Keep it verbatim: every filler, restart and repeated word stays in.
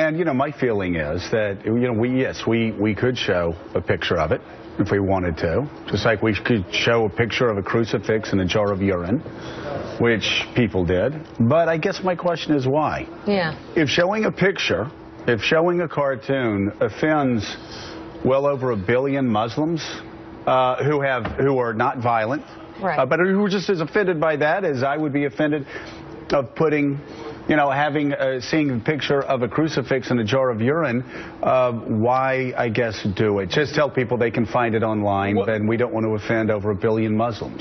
and, you know, my feeling is that, you know, we, yes, we, we could show a picture of it if we wanted to, just like we could show a picture of a crucifix and a jar of urine, which people did. But I guess my question is why? Yeah. If showing a picture, if showing a cartoon offends well over a billion Muslims uh, who have who are not violent, right. uh, but who are just as offended by that as I would be offended of putting, you know, having, uh, seeing a picture of a crucifix and a jar of urine, uh, why, I guess, do it? Just tell people they can find it online, well, then we don't want to offend over a billion Muslims.